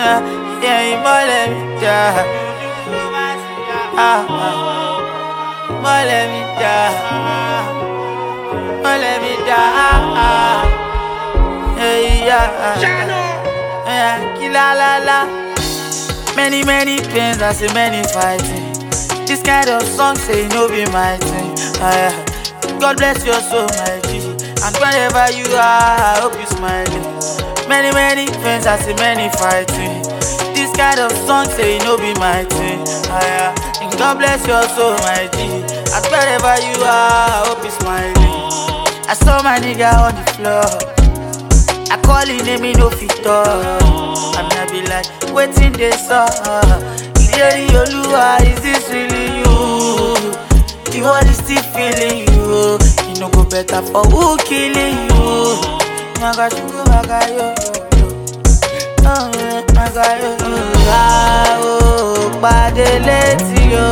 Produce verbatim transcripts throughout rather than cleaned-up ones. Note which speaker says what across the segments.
Speaker 1: Yeah, you more let me die. Ah, more let me die. More let me die. Hey, yeah. Yeah, killa la la. Many, many pains, I say many fighting. This kind of song say no be my thing. Uh, God bless your soul, my G. And wherever you are, I hope you smiling. Many, many pains, I say many fighting. This kind of song say no be my thing. Uh, and God bless your soul, my G. And wherever you are, I hope you smiling. I saw my nigga on the floor. I call him name, he no fit talk. I'm not be like, waiting this up. Clearly, Oluwa, is this really you? The world is still feeling you. You know go better for who killing you. My God, you go, my God, yo, yo, yo. Oh, my God, yo, yo. Ah, oh, bade leti yo.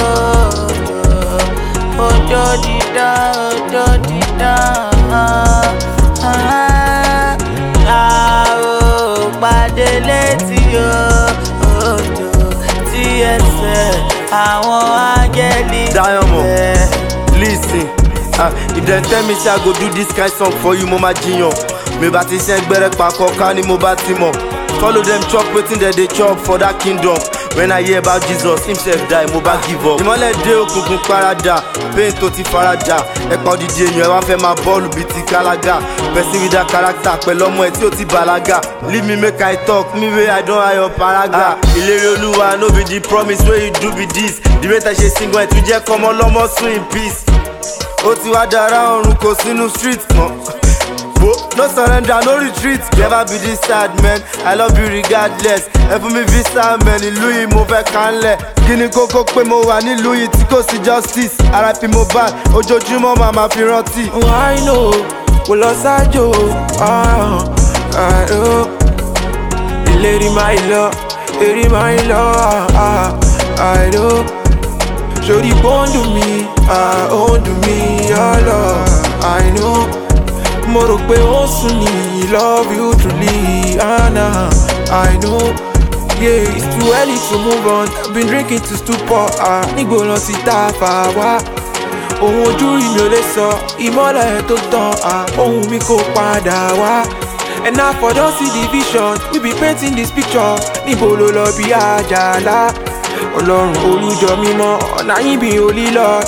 Speaker 1: Ojo di da, ojo di da. Ah. Bade leti yo, ojo ti ẹsẹ̀ àwọn áńgẹ́lì.
Speaker 2: Diamond, listen. Uh, if they tell me say I go do this kind song for you, mo ma jiyan. Me ba ti ṣe gbẹrẹ pakọ ká ni mo bá ti mọ̀. Follow them chop wetin dem dey chop for that kingdom. When I hear about Jesus, himself die, mo bá give up. Ìmọ́lẹ̀ dé òkùnkùn parada, pain tó ti farada. Ẹ̀pà òdìdí èèyàn ẹ wá fẹ́ máa bọ́ọ̀lù bíi ti kálágà. Person with that character pẹ̀lú ọmọ ẹ̀ tí ó ti bàlágà. Leave me make I talk, me wey I don hire your paraga. Ìlérí Olúwa no be the promise wey you do be this. The way I ṣe single ẹ̀ tún jẹ́ kọ́mọ lọ́mọ sùn in peace. Ó ti wá dára ọ̀run kò sínú street mọ́. No surrender, no retreat. Never be this sad, man. I love you regardless. Ẹ fún mi visa, man. Ìlú yìí mo fẹ́ kánlẹ̀. Kí ni kókó pé mo wà nílùú yìí tí kò sí justice. R I P Mohbad, ojoojúmọ́ màmá fi rántí.
Speaker 3: I know, kò lọ sájò. Ìlérí máa lọ, èrí máa lọ. I know, ṣòrí bọ́ǹdù mi, ó ń dùn mí ọlọ. I know. Mo rò pé ó sùn ní love you truly, Anna. I know, yeah, it's too early to move on. I've been drinking to stupor, ah. Nígbò lọ sí tá a fà wá. Ohun ojú rí mi ò lè sọ, ìmọ́lẹ̀ tó tàn, ah. Ohun mi kò padà wá. And now for don't see the vision, we be painting this picture. Níbo ló lọ bí àjàlá? Ọlọ́run olùjọ mímọ́, ọ̀nà yín bí olílọ́.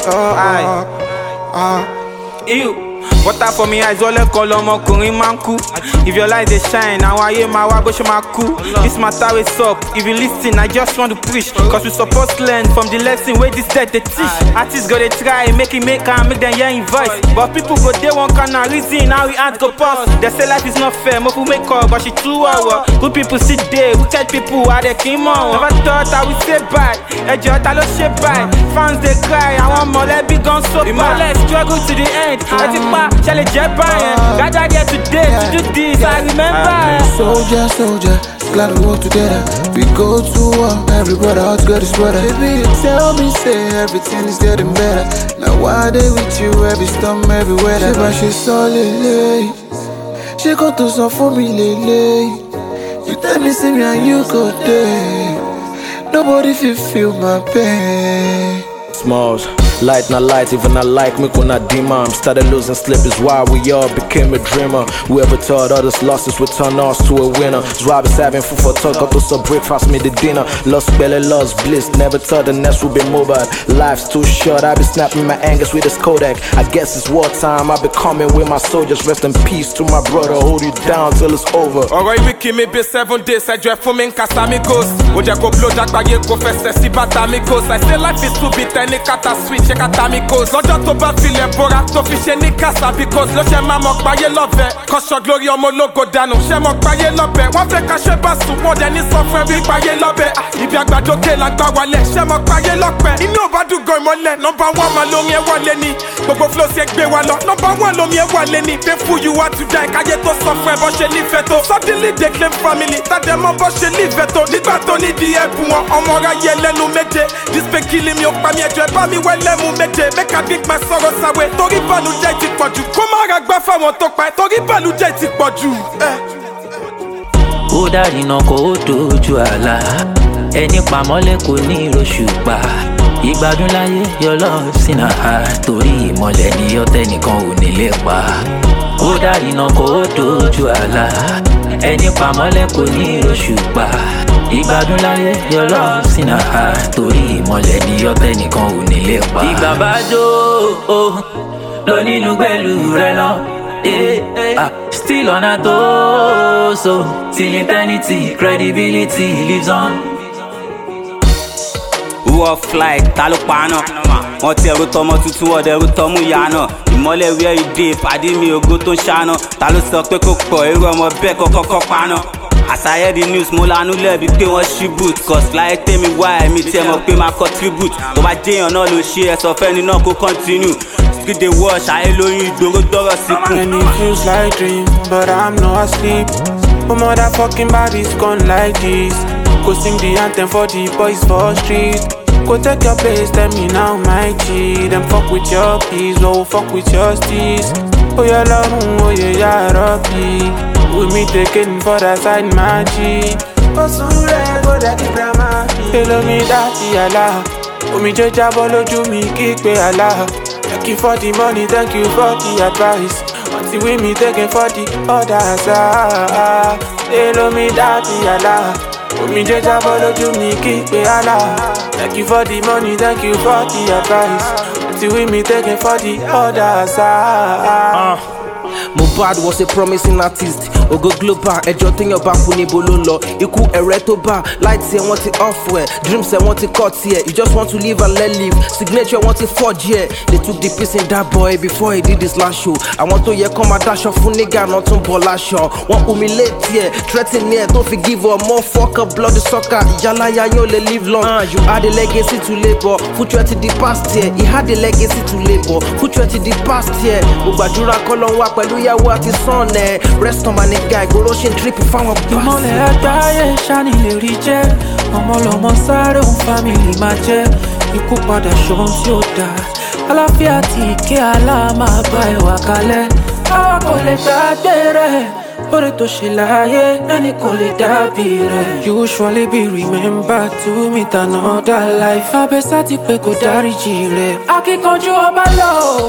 Speaker 3: Ew. Water for me eyes, all call ọmọkùnrin máa ń kú. If your light dey shine, àwọn ayé máa wá bó ṣe máa kú. This matter is up, if you listen, I just want to preach. Cause we supposed learn from the lesson wey this dead dey teach. Artists go dey try, make it make am, make them hear im voice. But people go dey one kind of reason how we hand go pass. They say life is not fair, mo fi make up, but she too wawa. Good people sit there, wicked people are dey kí mọ̀ wọn. Never thought I would say bye, ẹjọ́ ta ló ṣe bye. Fans dey cry, àwọn mọ̀lẹ́bí gan so bad. Ìmọ̀lẹ̀ struggle to the end, ẹ ti pa. Shall it jet Brian? Gathered here today to do this, I remember.
Speaker 4: Soldier, soldier, glad we work together. We go to war, every brother out to get his brother. Baby, you tell me, say everything is getting better. Now why they with you, every storm, every weather. She but she so lele. She got to some for me lele. You tell me, see me and you go there. Nobody feel feel my pain.
Speaker 5: Smalls. Light not light, even not like me when I demon. Started losing sleep is why we all became a dreamer. Whoever thought others losses would turn us to a winner. It's why I was having food for talk, up to some breakfast, me the dinner. Lost belly, lost bliss, never thought the next would be mobile. Life's too short, I be snapping my angers with this Kodak. I guess it's wartime, I be coming with my soldiers. Rest in peace to my brother, hold you down till it's over.
Speaker 3: Alright, we keep me be seven days, I dread for me in Casamigos. Oja go blow jack bag, go fest, see batamigos. I say life is too bitter, any kata switch. Check out amigos. Lọ́jọ́ tó bá filẹ̀ bora tó fi ṣe ní kásá because ló ṣe máa mọ̀ páyé lọ́bẹ̀. Kọ́ṣọ́ glory ọmọ ológo dànù ṣe mọ̀ páyé lọ́bẹ̀. Wọ́n fẹ́ ká ṣe bá sùn wọ́n dẹ̀ ní sọ fún ẹbí páyé lọ́bẹ̀. Ibi àgbàdókè la gbà wálẹ̀ ṣe mọ̀ páyé lọ́pẹ́. Inú ò bá dùgọ̀ ìmọ̀lẹ̀ nọ́mbà wọ́n máa lómi ẹ̀ wọlé ni. Gbogbo flow ṣe gbé wa lọ nọ́mbà wọ́n lómi ẹ̀ wọlé ni. Painful you are to die káyé tó sọ fún ẹ bọ́ ṣe nífẹ̀ẹ́ tó. Suddenly they claim family tàdé mọ́ bọ́ ṣe nífẹ̀ẹ́ tó. Nígbà tó ní di ẹ̀bùn wọn ọmọ ra yẹ lẹ́nu méje. This pain killing mi ò pa mi ẹjọ́ ẹ bá mi wẹ́ lẹ́mu méje. Make I drink my sorrow away. Torí ìbànújẹ́ ti pọ̀jù. Kó má ra gbá fáwọn tó pa ẹ́. Torí ìbànújẹ́ ti pọ̀jù.
Speaker 6: Ó dárìnà kó ó dojú àlá. Ẹni pamọ́lẹ̀ kò ní ìròṣùpá. Ìgbádùn láyé your love in a heart. Torí ìmọ̀lẹ̀ ni ọ̀tẹ̀ nìkan ò ní lè pa. Ó dárìnà kó ó dojú àlá. Ẹni pamọ́lẹ̀ kò ní ìròṣùpá. Ìgbádùn láyé your love in a heart. Torí ìmọ̀lẹ̀ ni ọ̀tẹ̀ nìkan ò ní lè pa. Ìgbà bá jó lọ nínú pẹ̀lú rẹ lọ. Eh, ah, still on a toe, so till eternity, credibility lives on.
Speaker 7: Who flight, ta ló paná? Wọ́n ti ẹ̀rù tọmọ tuntun wọ́n dẹ̀rù tọmú ìyá náà. Ìmọ́lẹ̀ where you dey, pàdé mi ògo tó ń ṣáná. Ta ló sọ pé kò pọ̀, irú ọmọ bẹ́ẹ̀ kọ́kọ́ paná. As I hear the news, mo lanú lẹ́bi pé wọ́n ṣí boot. Cause láyé tèmi wá ẹ̀mí tí ẹ mọ̀ pé máa contribute. Tó bá jẹ́yàn náà ló ṣe ẹ̀ sọ fẹ́ni náà kó continue. Skid dey wash, ayé lóyún ìgboro dọ́rọ̀ síkùn.
Speaker 8: And it feels like dream, but I'm not asleep. My motherfucking body's gone like this. Go sing the anthem for the boys for street. Go take your place, tell me now, my G. Them fuck with your peace, oh fuck with your steez. Oh yeah, love, oh yeah, yeah, Rocky. With me taking for that side, my G. Oh, so red, go that keep drama. Hello me, daddy, Allah. Oh me, judge, lójú mi, kick me, Allah. Thank you for the money, thank you for the advice. Until we me taking for the others, ah. Hello me, daddy, Allah. Oh me, judge, lójú mi, kick me, Allah. Thank you for the money, thank you for the advice. Until we me taking for the others, ah.
Speaker 9: uh. Mohbad was a promising artist. Ogo global, ẹjọ́ téèyàn bá kú níbo ló lọ. Ikú ẹ̀rẹ́ tó bá, lights ẹ̀ wọ́n ti off ẹ̀. Dreams ẹ̀ wọ́n ti cut ẹ̀. You just want to live and let live. Signature wọ́n ti forge ẹ̀. They took the piece in that boy before he did his last show. Àwọn tó yẹ kọ́ máa dáṣọ fún nígà náà tún bọ̀ láṣọ. Wọ́n humiliate ẹ̀, threaten ẹ̀ tó fi give up. More fuck up bloody soccer. Ìyálàyà yóò lè live long. Uh, you had a legacy to labour. Future ti di past year. He had a legacy to labour. Future ti di past year. Gbogbo àdúrà kọ́ ló ń wá pẹ̀lú ìyàwó àti son ẹ̀. Rest on my nigga, ìgboro ṣe ń trip fáwọn bá.
Speaker 8: Ìmọ̀lẹ̀ àgbáyé ṣáni lè rí jẹ́. Ọmọ lọmọ sáré òun family máa jẹ́. Ikú padà ṣohun tí ó dáa. Àlàáfíà tí ìké àlá máa bá ẹwà kalẹ̀. Àwa kò lè gbàgbé rẹ̀. Oore tó ṣe láyé ẹni kò lè dàbí rẹ̀. You surely be remembered to meet another life. Abẹ́sá ti pé kò dáríjì rẹ̀. Akíkanjú ọba lọ,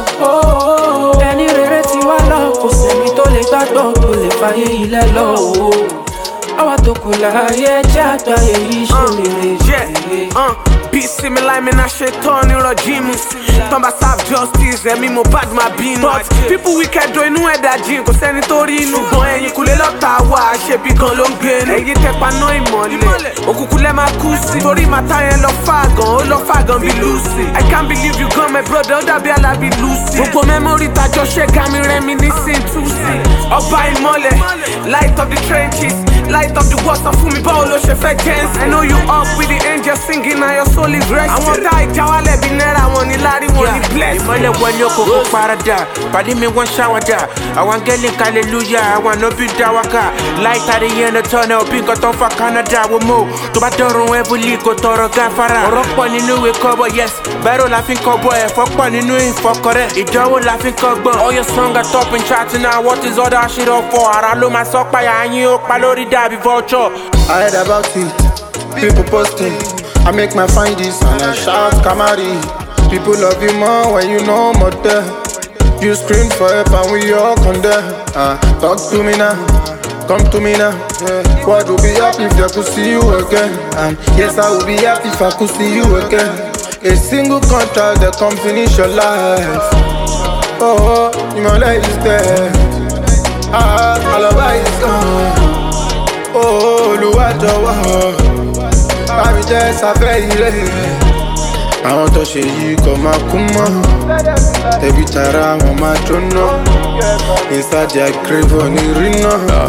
Speaker 8: ẹni rere ti wá lọ. Kò sẹ́ni tó lè gbàgbọ́ tó lè fàyè ilẹ̀ lọ. Àwa tó kù láyé jẹ́ àgbáyé yìí ṣe rere.
Speaker 3: Bí sinmi láì mi náà ṣe tán ní rọjí mi. Tán bá serve justice, ẹ̀mí Mohbad máa bínú. But people wicked do inú ẹ̀dá jìn, kò sẹ́ni tó rí inú. Ṣùgbọ́n ẹ̀yìn kúlé lọ́ta wà, ṣebí gan ló ń gbé ní. Ẹ̀yin tẹpa ná ìmọ̀lẹ̀, òkùnkùn lẹ́ máa kú sí. Torí màtá yẹn lọ fà gan, ó lọ fà gan bí Lucy. I can't believe you gone my brother, ó dàbí Alábí Lucy. Gbogbo mẹ́mórì tajọ ṣe ká mi rẹ́mi ní sin túsì. Ọba ìmọ̀lẹ̀, light of the trenches, light of the water fún mi báwo ló ṣe fẹ́ jẹ́nsì. I know you up with the angels singing na your soul is resting. Àwọn tá ìjáwálẹ̀ bí náírà wọn ní lárí wọn ní blessing. Ìmọ̀lẹ̀ wọn ní òkòkò parada, pàdé mi wọ́n ṣàwádà. Àwọn angẹ́lì hallelujah, àwọn ànábì dáwàkà. Light at the end of tunnel, bí nǹkan tó ń fa Canada wò mọ́. Tó bá dọ̀rùn heavily kò tọrọ gáfárà. Ọ̀rọ̀ pọ̀ nínú ìwé kọ́bọ̀, yes. Bẹ́rù la fi ń kọ́bọ̀, ẹ̀fọ́ pọ̀ nínú ìfọkọrẹ́. Ìdánwò la fi ń kọ́gbọ́n. All your song are top in chat now, what is all that shit up for? Ara ló máa sọ páyà yín ó pa lórí dàbí vulture.
Speaker 4: I heard about it, people posting. I make my find this and I shout Kamari. People love you more when you know more there. You scream for help and we all condemn. Uh, talk to me now, come to me now. Yeah. What would be happy if I could see you again? And yes, I would be happy if I could see you again. A single contract that can finish your life. Oh, your life is dead. Ah, Alaba is gone. Oh, Oluwajowo. Bámi jẹ́ sáfẹ́ ilé. Àwọn tó ṣe yìí kò máa kú mọ́. Tẹ̀bí tara wọn máa jóná. Inside their grave ò ní rí náà.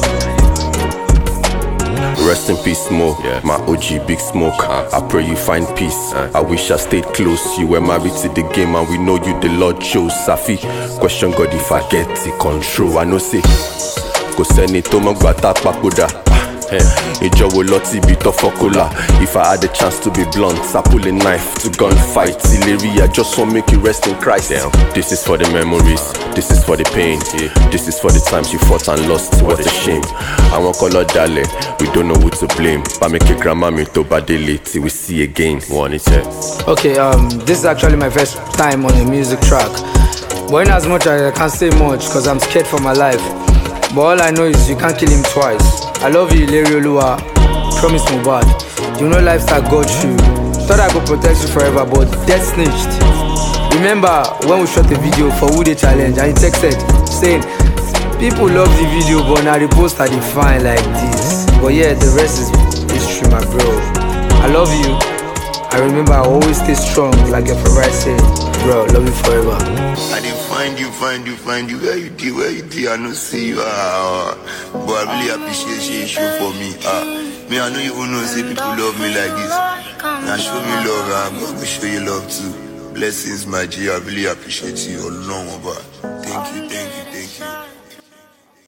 Speaker 10: Rest in peace, Mo. Yeah. My O G, Big Smoke. Uh, I pray you find peace. Uh, I wish I stayed close. You were married to the game, and we know you the Lord chose. Safi, question God if I get the control. I know say, kò sẹ́ni tó mọ̀ gbà tá papòdà. Ijo wo loti bi to fokola. If I had the chance to be blunt, I pull a knife to gunfight. Illyria, just won't make you rest in Christ. Damn. This is for the memories, this is for the pain. Yeah. This is for the times you fought and lost. What a shame. I want color dale, we don't know who to blame. But make a grandma me to badele till we see again. One it.
Speaker 11: Okay, um, this is actually my first time on a music track. But in as much as I can't say much, cause I'm scared for my life. But all I know is you can't kill him twice. I love you, Larry Oluwa. Promise me bad. You know lifestyle got you. Thought I could protect you forever, but death snitched. Remember when we shot the video for Who Dey Challenge and he texted saying, people love the video, but now the post are defined like this. But yeah, the rest is history, my bro. I love you. I remember I always stay strong, like your favorite say, bro, love you forever.
Speaker 12: I didn't find you, find you, find you, where you did, where you did, I don't see you, uh, but I really appreciate you show for me, uh, me, I don't even know, say people love me like this, now show me love, I'm going to show you love too, blessings, my G, I really appreciate you, all along, about.